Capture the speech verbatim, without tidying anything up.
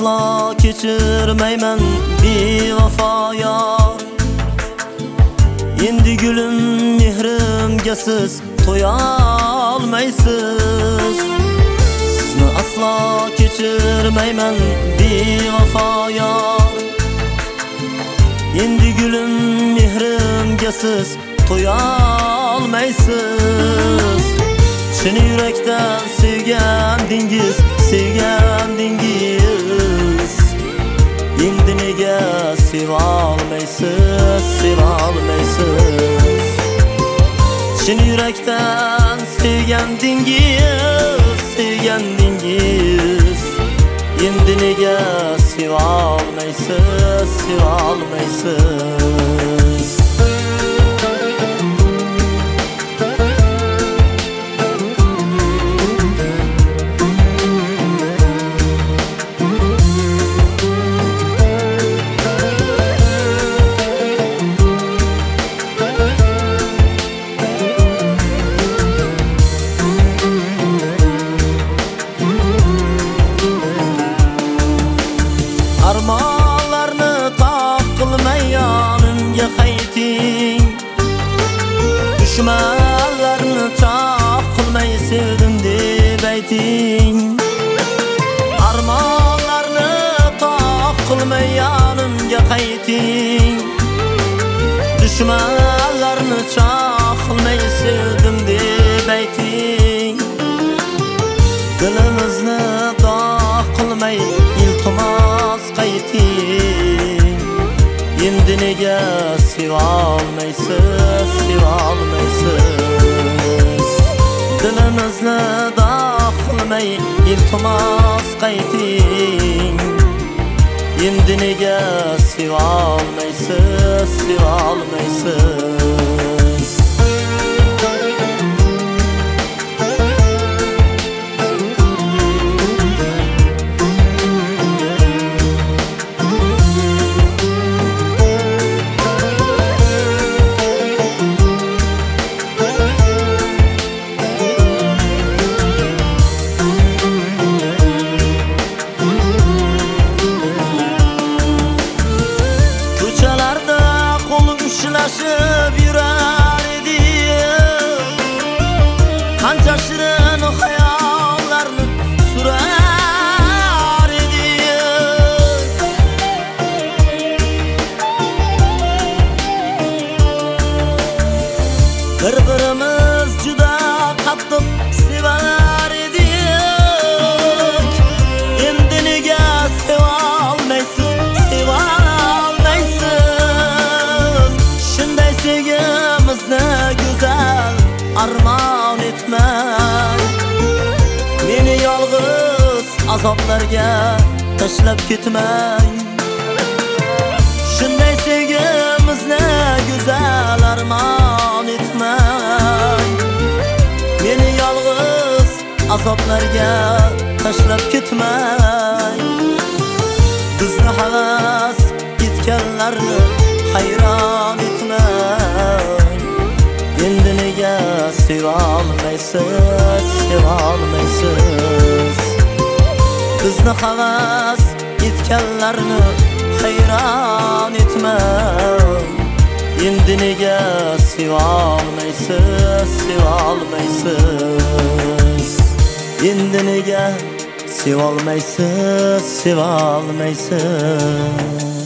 asla kechirmayman bevafo. Endi gülüm mehrimga siz to'ya olmaysiz. Sizni asla kechirmayman bevafo. Endi gülüm mehrimga siz to'ya olmaysiz. Chin yurakdan sevgandingiz, sevgandingiz. Endi nega seva olmaysiz, seva olmaysiz. Chin yurakdan sevgandingiz, sevgandingiz. Endi nega seva olmaysiz, seva olmaysiz. Armonlarni taq qilmay yonimga qayting. Dushmanlarni choq qilmay sevdim deb ayting. Armonlarni taq qilmay yonimga qayting. Dushmanlarni choq qilmay sevdim deb ayting. Dilimizni dog' qilmay iltimos qayting. Endi nega seva olmaysiz, seva olmaysiz. Dilimizni dog' qilmay iltimos qayting. Endi nega seva olmaysiz, seva olmaysiz. Ushlashib yurar edim. Qancha shirin xayollarni surar edim. Bir-birimiz juda qattiq sevar edik. Endi nega seva olmaysiz, seva sevgimizni go'zal armon etmang. Meni yolg'iz azoblarga tashlab ketmang. Shunday sevgimizni go'zal armon etmang. Meni yolg'iz azoblarga tashlab ketmang. Bizni havas etganlarni hayron etmang. Endi nega seva olmaysiz, seva olmaysiz. Bizni havas etganlarni hayron etmang. Endi nega seva olmaysiz, seva olmaysiz. Endi nega seva olmaysiz, seva olmaysiz.